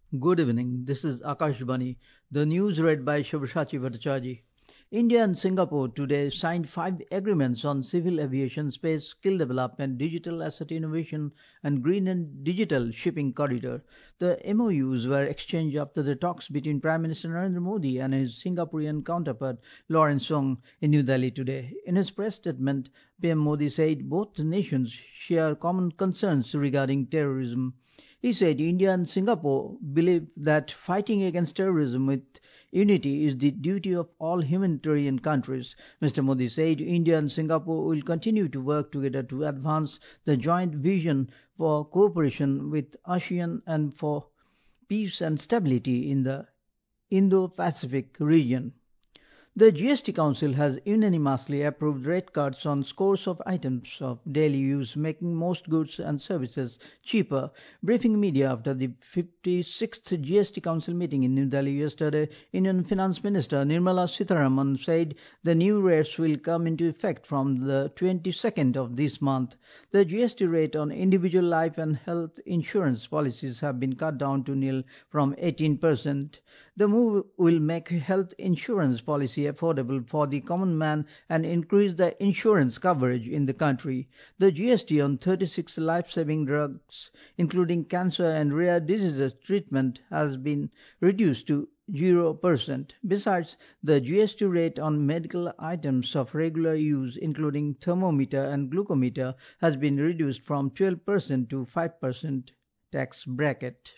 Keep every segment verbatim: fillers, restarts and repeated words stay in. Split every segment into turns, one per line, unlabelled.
Good evening. This is Akash Bani. The news read by Shivashachi Bhattacharjee. India and Singapore today signed five agreements on civil aviation, space, skill development, digital asset innovation, and green and digital shipping corridor. The M O Us were exchanged after the talks between Prime Minister Narendra Modi and his Singaporean counterpart Lawrence Wong in New Delhi today. In his press statement, P M Modi said both nations share common concerns regarding terrorism. He said India and Singapore believe that fighting against terrorism with unity is the duty of all humanitarian countries. Mister Modi said India and Singapore will continue to work together to advance the joint vision for cooperation with ASEAN and for peace and stability in the Indo-Pacific region. The G S T Council has unanimously approved rate cuts on scores of items of daily use, making most goods and services cheaper. Briefing media after the fifty-sixth G S T Council meeting in New Delhi yesterday, Indian Finance Minister Nirmala Sitharaman said the new rates will come into effect from the twenty-second of this month. The G S T rate on individual life and health insurance policies have been cut down to nil from eighteen percent. The move will make health insurance policy affordable for the common man and increase the insurance coverage in the country. The G S T on thirty-six life-saving drugs, including cancer and rare diseases treatment, has been reduced to zero percent. Besides, the G S T rate on medical items of regular use, including thermometer and glucometer, has been reduced from twelve percent to five percent tax bracket.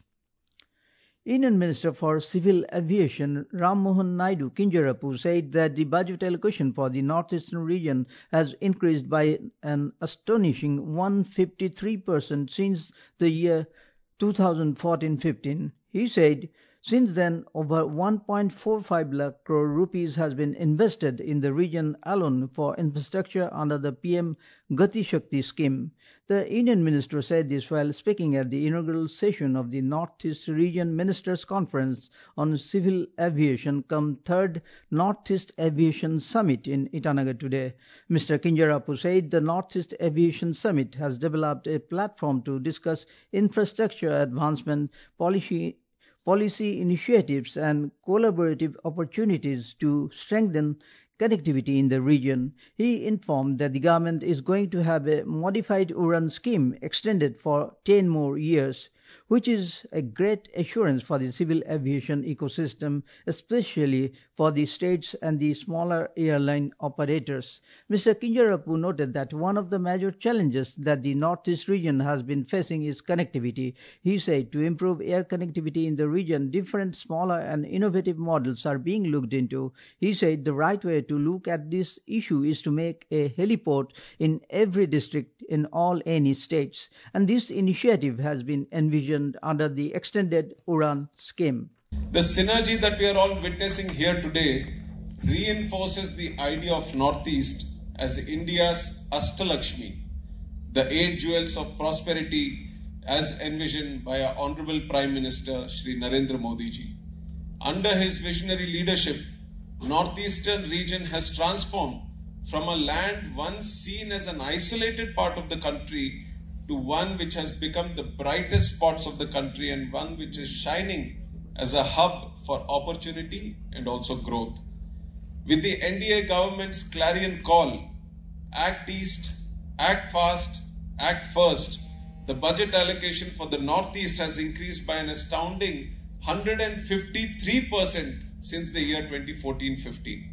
Indian Minister for Civil Aviation Ram Mohan Naidu Kinjarapu said that the budget allocation for the northeastern region has increased by an astonishing one hundred fifty-three percent since the year two thousand fourteen fifteen. He said, since then, over one point four five lakh crore rupees has been invested in the region alone for infrastructure under the P M Gati Shakti scheme. The Indian minister said this while speaking at the inaugural session of the Northeast Region Ministers' Conference on Civil Aviation come third Northeast Aviation Summit in Itanagar today. Mister Kinjarapu said the Northeast Aviation Summit has developed a platform to discuss infrastructure advancement, policy policy initiatives and collaborative opportunities to strengthen connectivity in the region. He informed that the government is going to have a modified Uran scheme extended for ten more years, which is a great assurance for the civil aviation ecosystem, especially for the states and the smaller airline operators. Mister Kinjarapu noted that one of the major challenges that the Northeast region has been facing is connectivity. He said to improve air connectivity in the region, different smaller and innovative models are being looked into. He said the right way to look at this issue is to make a heliport in every district in all any states, and this initiative has been envisioned under the extended Uran scheme.
The synergy that we are all witnessing here today reinforces the idea of Northeast as India's Ashtalakshmi, the eight jewels of prosperity as envisioned by our Honorable Prime Minister Shri Narendra Modi ji. Under his visionary leadership, Northeastern region has transformed from a land once seen as an isolated part of the country to one which has become the brightest spots of the country and one which is shining as a hub for opportunity and also growth. With the N D A government's clarion call, Act East, Act Fast, Act First, the budget allocation for the Northeast has increased by an astounding one hundred fifty-three percent since the year twenty fourteen fifteen.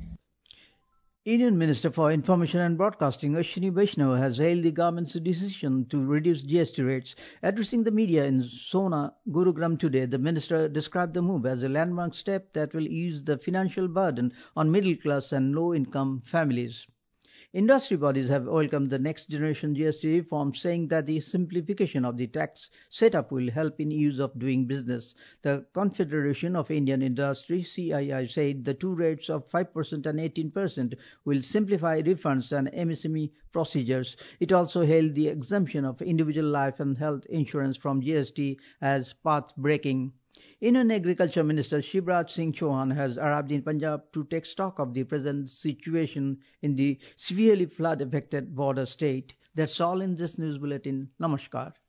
Indian Minister for Information and Broadcasting Ashwini Vaishnaw has hailed the government's decision to reduce G S T rates. Addressing the media in Sona, Gurugram today, the minister described the move as a landmark step that will ease the financial burden on middle class and low income families. Industry bodies have welcomed the next generation G S T reform, saying that the simplification of the tax setup will help in ease of doing business. The Confederation of Indian Industry, C I I, said the two rates of five percent and eighteen percent will simplify refunds and M S M E procedures. It also hailed the exemption of individual life and health insurance from G S T as path-breaking. Indian Agriculture Minister Shivraj Singh Chauhan has arrived in Punjab to take stock of the present situation in the severely flood-affected border state. That's all in this news bulletin. Namaskar.